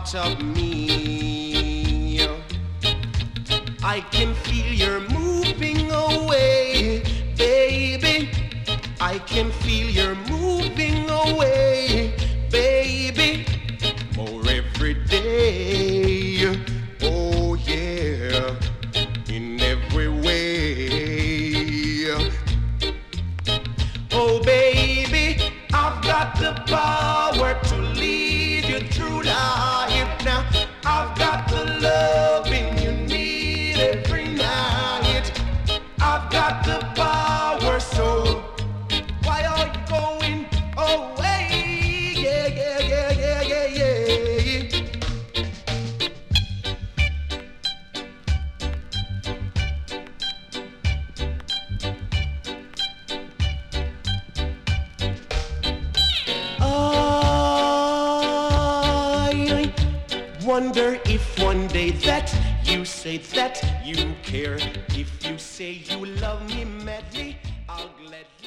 part of me. I can feel you're moving away, baby. I can feel you're moving away, baby. More every day. Oh yeah, in every way. Oh baby, I've got the power to lead you through life now. I've got the loving you need every night. I've got the power, so why are you going away? Yeah, yeah, yeah, yeah, yeah, yeah. I wonder if one day that you say that you care, if you say you love me madly, I'll gladly